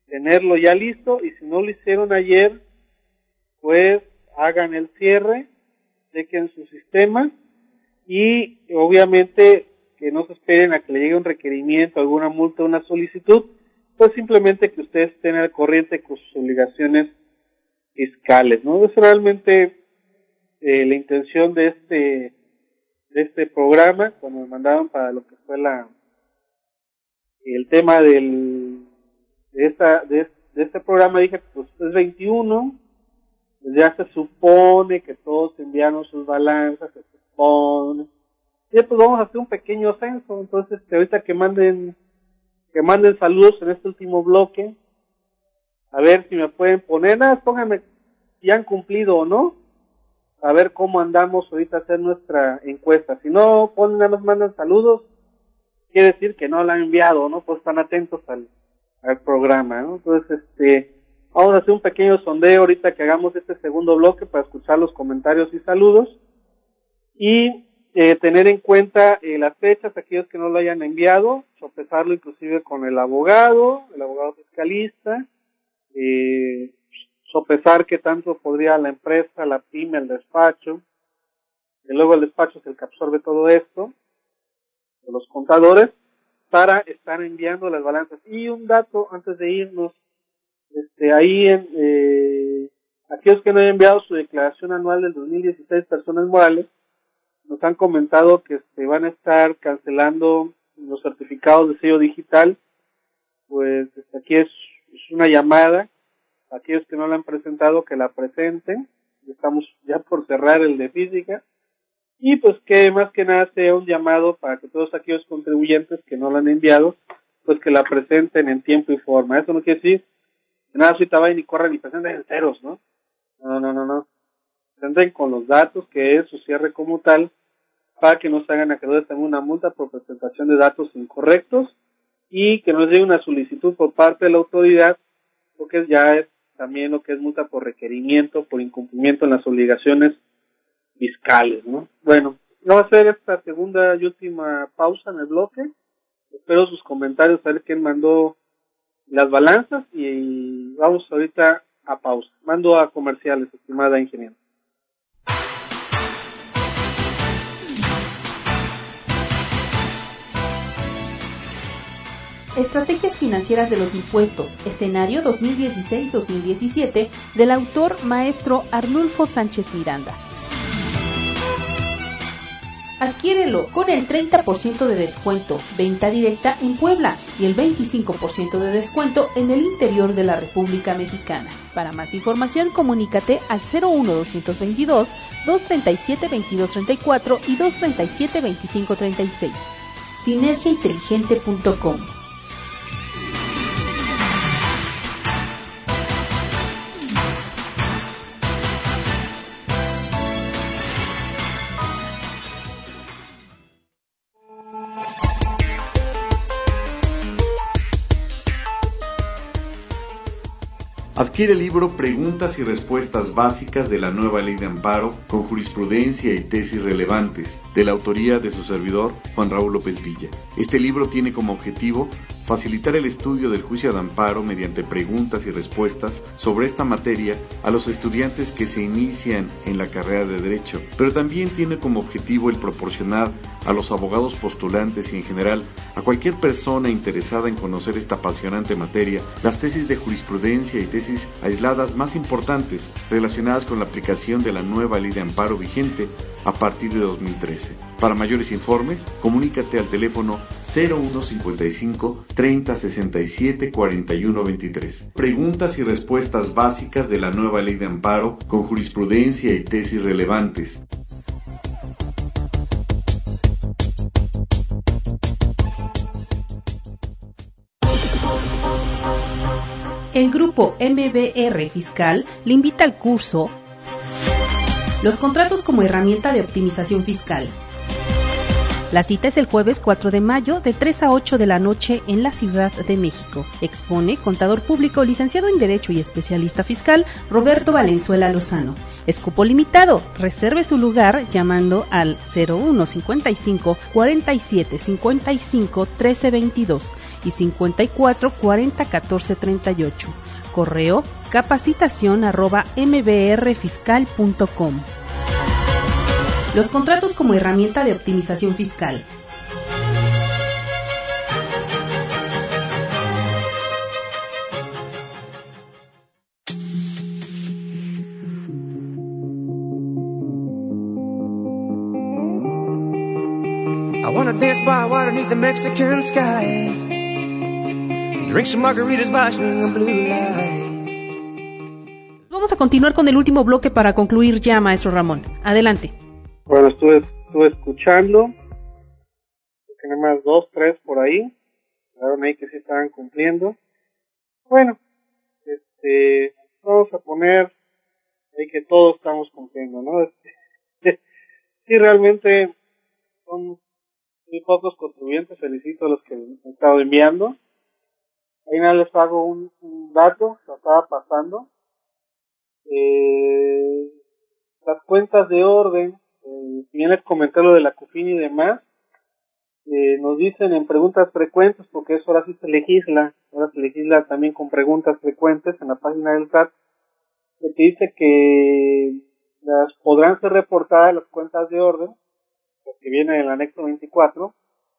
tenerlo ya listo, y si no lo hicieron ayer, pues hagan el cierre, chequen su sistema, y obviamente que no se esperen a que le llegue un requerimiento, alguna multa, una solicitud, pues simplemente que ustedes estén al corriente con sus obligaciones fiscales, ¿no? Es realmente eh, la intención de este de este programa, cuando me mandaron para lo que fue la el tema del de esta de, de este programa, dije, pues es veintiuno, pues ya se supone que todos enviaron sus balanzas, se supone, y pues vamos a hacer un pequeño censo. Entonces, que ahorita que manden que manden saludos en este último bloque, a ver si me pueden poner, nada, pónganme si han cumplido o no, a ver cómo andamos ahorita a hacer nuestra encuesta. Si no ponen, nada más mandan saludos, quiere decir que no la han enviado, ¿no? Pues están atentos al, al programa, ¿no? Entonces, este, vamos a hacer un pequeño sondeo ahorita que hagamos este segundo bloque para escuchar los comentarios y saludos, y eh, tener en cuenta eh, las fechas, aquellos que no lo hayan enviado, sopesarlo inclusive con el abogado, el abogado fiscalista, eh, sopesar qué tanto podría la empresa, la pyme, el despacho, y luego el despacho es el que absorbe todo esto, de los contadores, para estar enviando las balanzas. Y un dato antes de irnos, este, ahí en, eh, aquellos que no hayan enviado su declaración anual del dos mil dieciséis, personas morales, nos han comentado que se van a estar cancelando los certificados de sello digital. Pues aquí es, es una llamada a aquellos que no la han presentado, que la presenten. Estamos ya por cerrar el de física, y pues que más que nada sea un llamado para que todos aquellos contribuyentes que no la han enviado, pues que la presenten en tiempo y forma. Eso no quiere decir que nada, ahorita vayan y corran y presenten en ceros, ¿no? No, no, no, no. Presenten con los datos, que es su cierre como tal, para que no se hagan acreedores también una multa por presentación de datos incorrectos, y que nos llegue una solicitud por parte de la autoridad, porque ya es también lo que es multa por requerimiento, por incumplimiento en las obligaciones fiscales, ¿no? Bueno, vamos a hacer esta segunda y última pausa en el bloque. Espero sus comentarios, a ver quién mandó las balanzas, y vamos ahorita a pausa. Mando a comerciales, estimada ingeniera. Estrategias financieras de los impuestos, escenario dos mil dieciséis dos mil diecisiete, del autor maestro Arnulfo Sánchez Miranda. Adquiérelo con el treinta por ciento de descuento, venta directa en Puebla, y el veinticinco por ciento de descuento en el interior de la República Mexicana. Para más información, comunícate al cero uno dos dos dos, dos tres siete, veintidós treinta y cuatro y dos tres siete, veinticinco treinta y seis. sinergia inteligente punto com. Adquiere el libro Preguntas y Respuestas Básicas de la Nueva Ley de Amparo, con jurisprudencia y tesis relevantes, de la autoría de su servidor, Juan Raúl López Villa. Este libro tiene como objetivo facilitar el estudio del juicio de amparo mediante preguntas y respuestas sobre esta materia a los estudiantes que se inician en la carrera de Derecho, pero también tiene como objetivo el proporcionar a los abogados postulantes y en general a cualquier persona interesada en conocer esta apasionante materia las tesis de jurisprudencia y tesis aisladas más importantes relacionadas con la aplicación de la nueva ley de amparo vigente a partir de dos mil trece. Para mayores informes, comunícate al teléfono cero uno cincuenta y cinco, treinta, sesenta y siete, cuarenta y uno veintitrés. Preguntas y respuestas básicas de la nueva ley de amparo con jurisprudencia y tesis relevantes. El grupo M B R Fiscal le invita al curso Los contratos como herramienta de optimización fiscal. La cita es el jueves cuatro de mayo de tres a ocho de la noche en la Ciudad de México. Expone contador público, licenciado en Derecho y especialista fiscal Roberto Valenzuela Lozano. Es cupo limitado. Reserve su lugar llamando al cero uno cincuenta y cinco, cuarenta y siete, cincuenta y cinco, trece veintidós y cincuenta y cuatro cuarenta catorce treinta y ocho. Correo capacitación arroba mbrfiscal punto com. Los contratos como herramienta de optimización fiscal. I wanna dance by water beneath the Mexican sky. Drink some margaritas watching the blue lights. Vamos a continuar con el último bloque para concluir ya, maestro Ramón. Adelante. Bueno, estuve, estuve escuchando. Tenía más dos, tres por ahí. Quedaron ahí que sí estaban cumpliendo. Bueno, este, vamos a poner ahí que todos estamos cumpliendo, ¿no? Este, sí, realmente son muy pocos contribuyentes, felicito a los que me han estado enviando. Ahí nada les hago un, un dato, lo estaba pasando. Eh, las cuentas de orden, eh, si bien les comenté lo de la CUFIN y demás, eh, nos dicen en preguntas frecuentes, porque eso ahora sí se legisla, ahora se legisla también con preguntas frecuentes en la página del S A T, que te dice que las podrán ser reportadas las cuentas de orden, que viene en el anexo veinticuatro,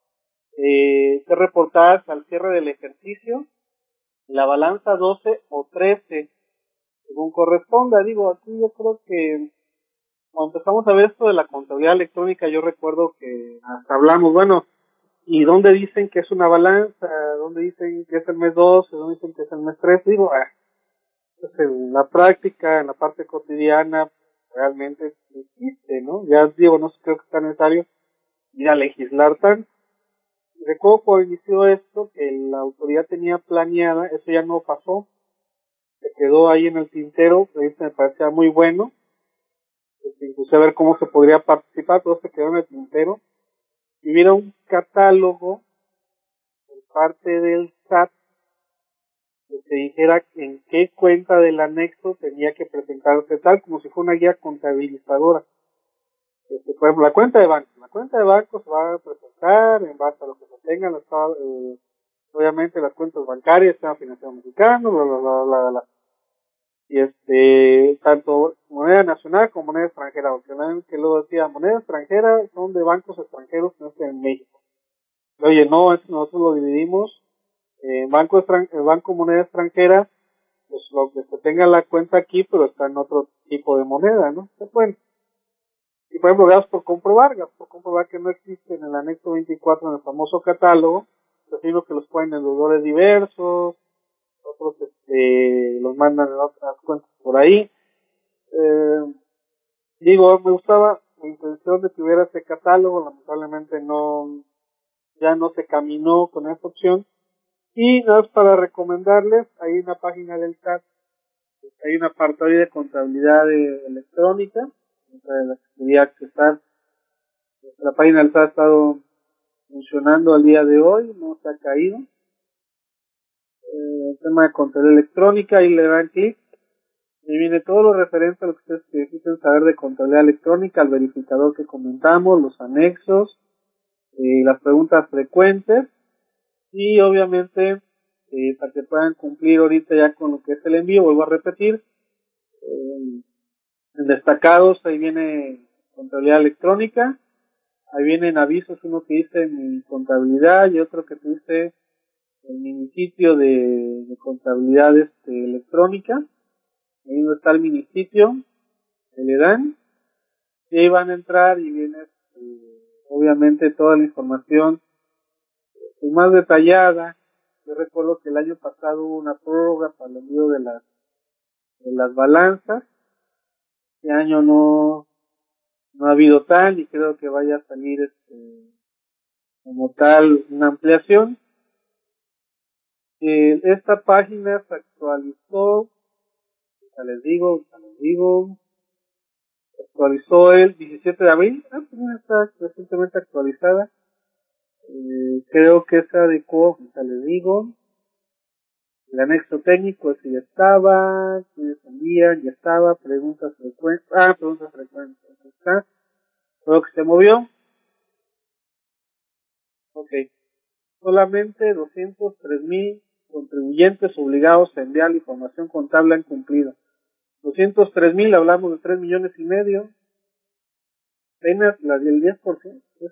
eh, ser reportadas al cierre del ejercicio, la balanza doce o trece, según corresponda. Digo, aquí yo creo que cuando empezamos a ver esto de la contabilidad electrónica, yo recuerdo que hasta hablamos, bueno, ¿y dónde dicen que es una balanza? ¿Dónde dicen que es el mes doce? ¿Dónde dicen que es el mes trece? Digo, ah, pues en la práctica, en la parte cotidiana, realmente existe, ¿no? Ya digo, no creo que sea necesario ir a legislar tanto. Recuerdo cuando inició esto que la autoridad tenía planeada, eso ya no pasó, se quedó ahí en el tintero, eso me parecía muy bueno, incluso a ver cómo se podría participar, todo se quedó en el tintero, y hubiera un catálogo por parte del S A T que se dijera en qué cuenta del anexo tenía que presentarse tal, como si fuera una guía contabilizadora. Este, por ejemplo, la cuenta de banco. La cuenta de banco se va a presentar en base a lo que se tengan, eh, obviamente las cuentas bancarias, sistema financiero mexicano, bla, bla, bla, bla, bla. Y este, tanto moneda nacional como moneda extranjera, porque que luego decía, moneda extranjera son de bancos extranjeros que no están en México. Oye, no, es, nosotros lo dividimos en banco, extran, en banco moneda extranjera, pues lo que se tenga la cuenta aquí, pero está en otro tipo de moneda, ¿no? Se pueden. Y por ejemplo, gastos por comprobar, gastos por comprobar que no existe en el anexo veinticuatro, en el famoso catálogo, sino que los ponen en deudores diversos, otros este, los mandan en otras cuentas por ahí. Eh, digo, me gustaba la intención de que hubiera ese catálogo, lamentablemente no, ya no se caminó con esa opción. Y nada más para recomendarles, hay una página del S A T, hay un apartado de contabilidad electrónica, de la que quería accesar. La página del S A T ha estado funcionando al día de hoy, no se ha caído. Eh, el tema de contabilidad electrónica, ahí le dan clic y viene todo lo referente a lo que ustedes necesiten saber de contabilidad electrónica, el verificador que comentamos, los anexos, eh, las preguntas frecuentes y obviamente eh, para que puedan cumplir ahorita ya con lo que es el envío, vuelvo a repetir, eh, en destacados ahí viene contabilidad electrónica, ahí vienen avisos, uno que dice mi contabilidad y otro que te dice el minisitio de, de contabilidad este, electrónica, ahí donde está el minisitio, que le dan, y ahí van a entrar y viene este, obviamente toda la información pues, más detallada. Yo recuerdo que el año pasado hubo una prórroga para el envío de las, de las balanzas, este año no, no ha habido tal y creo que vaya a salir este, como tal una ampliación. Eh, esta página se actualizó, ya les digo, ya les digo, se actualizó el diecisiete de abril, ah, pues ya está recientemente actualizada, eh, creo que se adecuó, ya les digo, el anexo técnico ese ya estaba, quienes envían, ya estaba, preguntas frecuentes, ah, preguntas frecuentes, está, creo que se movió, ok, solamente doscientos tres mil contribuyentes obligados a enviar la información contable han cumplido. doscientos tres mil, hablamos de tres millones y medio, apenas la del diez por ciento. Es,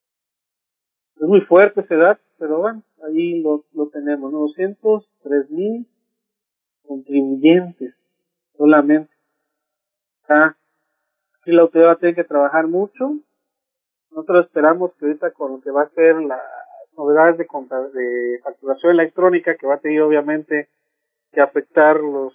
es muy fuerte esa edad, pero bueno, ahí lo, lo tenemos, ¿no? doscientos tres mil contribuyentes solamente. Ah, aquí la autoridad va a tener que trabajar mucho. Nosotros esperamos que ahorita con lo que va a ser las novedades de, de facturación electrónica, que va a tener obviamente que afectar los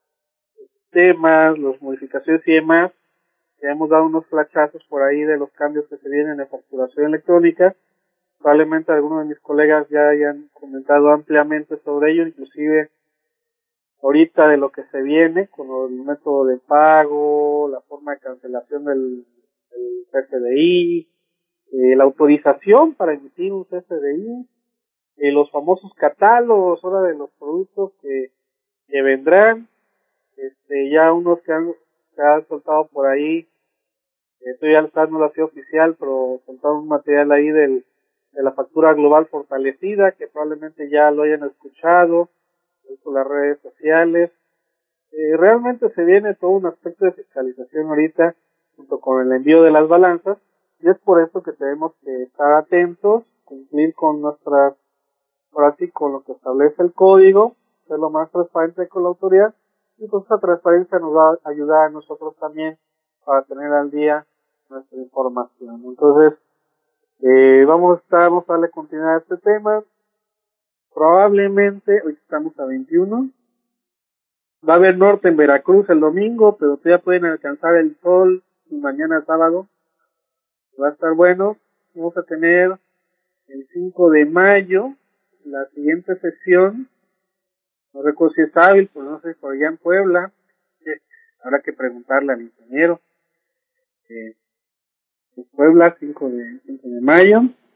temas, las modificaciones y demás, ya hemos dado unos flashazos por ahí de los cambios que se vienen en facturación electrónica. Probablemente algunos de mis colegas ya hayan comentado ampliamente sobre ello, inclusive ahorita de lo que se viene con el método de pago, la forma de cancelación del, del C F D I, eh, la autorización para emitir un C F D I, eh, los famosos catálogos ahora de los productos que, que vendrán, este ya unos que han, que han soltado por ahí, esto ya no lo hacía oficial, pero soltaron un material ahí del, de la factura global fortalecida, que probablemente ya lo hayan escuchado por las redes sociales. Eh, realmente se viene todo un aspecto de fiscalización ahorita, junto con el envío de las balanzas, y es por eso que tenemos que estar atentos, cumplir con nuestras prácticas, con lo que establece el código, ser lo más transparente con la autoridad, y pues esa transparencia nos va a ayudar a nosotros también para tener al día nuestra información. Entonces, eh, vamos a estar, vamos a darle continuidad a este tema. Probablemente, hoy estamos a veintiuno, va a haber norte en Veracruz el domingo, pero todavía pueden alcanzar el sol y mañana sábado. Va a estar bueno. Vamos a tener el cinco de mayo, la siguiente sesión. No recuerdo si es hábil, pues no sé, por allá en Puebla. Eh, habrá que preguntarle al ingeniero. Eh, en Puebla, cinco de mayo.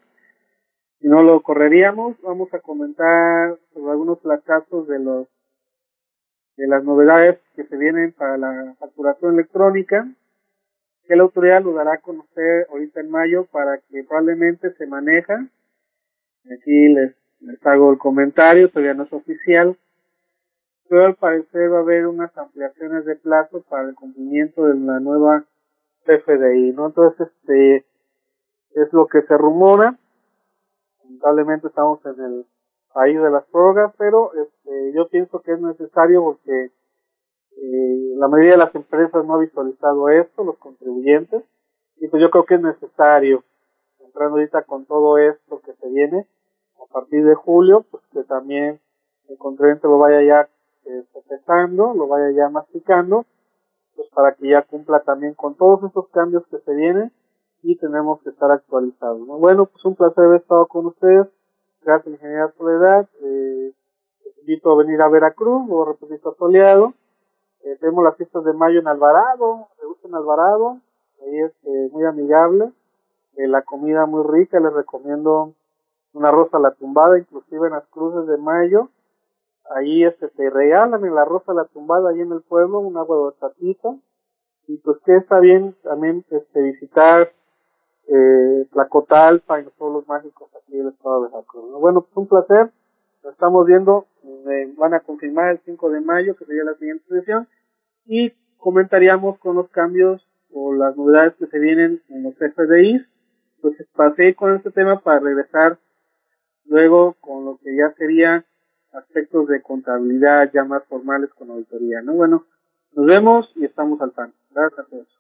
Si no lo correríamos, vamos a comentar sobre algunos flashazos de los de las novedades que se vienen para la facturación electrónica, que la autoridad lo dará a conocer ahorita en mayo para que probablemente se maneja. Aquí les, les hago el comentario, todavía no es oficial, pero al parecer va a haber unas ampliaciones de plazo para el cumplimiento de la nueva C F D I, ¿no? Entonces, este es lo que se rumora. Lamentablemente estamos en el país de las prórrogas, pero este, yo pienso que es necesario porque eh, la mayoría de las empresas no ha visualizado esto, los contribuyentes, y pues yo creo que es necesario, entrando ahorita con todo esto que se viene a partir de julio, pues que también el contribuyente lo vaya ya eh, procesando, lo vaya ya masticando, pues para que ya cumpla también con todos esos cambios que se vienen y tenemos que estar actualizados, ¿no? Bueno, pues un placer haber estado con ustedes. Gracias, Ingeniera Soledad. Eh, les invito a venir a Veracruz, o República Soleado. Eh, tenemos las fiestas de mayo en Alvarado, me gusta en Alvarado, ahí es eh, muy amigable, eh, la comida muy rica, les recomiendo una rosa a la tumbada, inclusive en las cruces de mayo, ahí este te regalan en la rosa a la tumbada, ahí en el pueblo, un agua de horchatita, y pues que está bien también este visitar eh, Tlacotalpa y los pueblos mágicos aquí del estado de Veracruz, ¿no? Bueno, pues un placer, lo estamos viendo, eh, van a confirmar el cinco de mayo, que sería la siguiente sesión, y comentaríamos con los cambios o las novedades que se vienen en los C F D Is. Entonces pasé con este tema para regresar luego con lo que ya sería aspectos de contabilidad ya más formales con auditoría, ¿no? Bueno, nos vemos y estamos al tanto. Gracias a todos.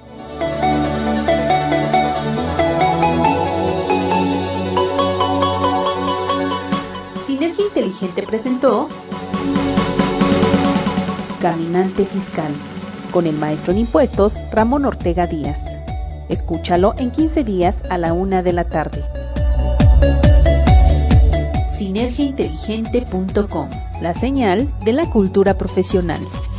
Sinergia Inteligente presentó Caminante Fiscal con el maestro en impuestos Ramón Ortega Díaz. Escúchalo en quince días a la una de la tarde. sinergia inteligente punto com, la señal de la cultura profesional.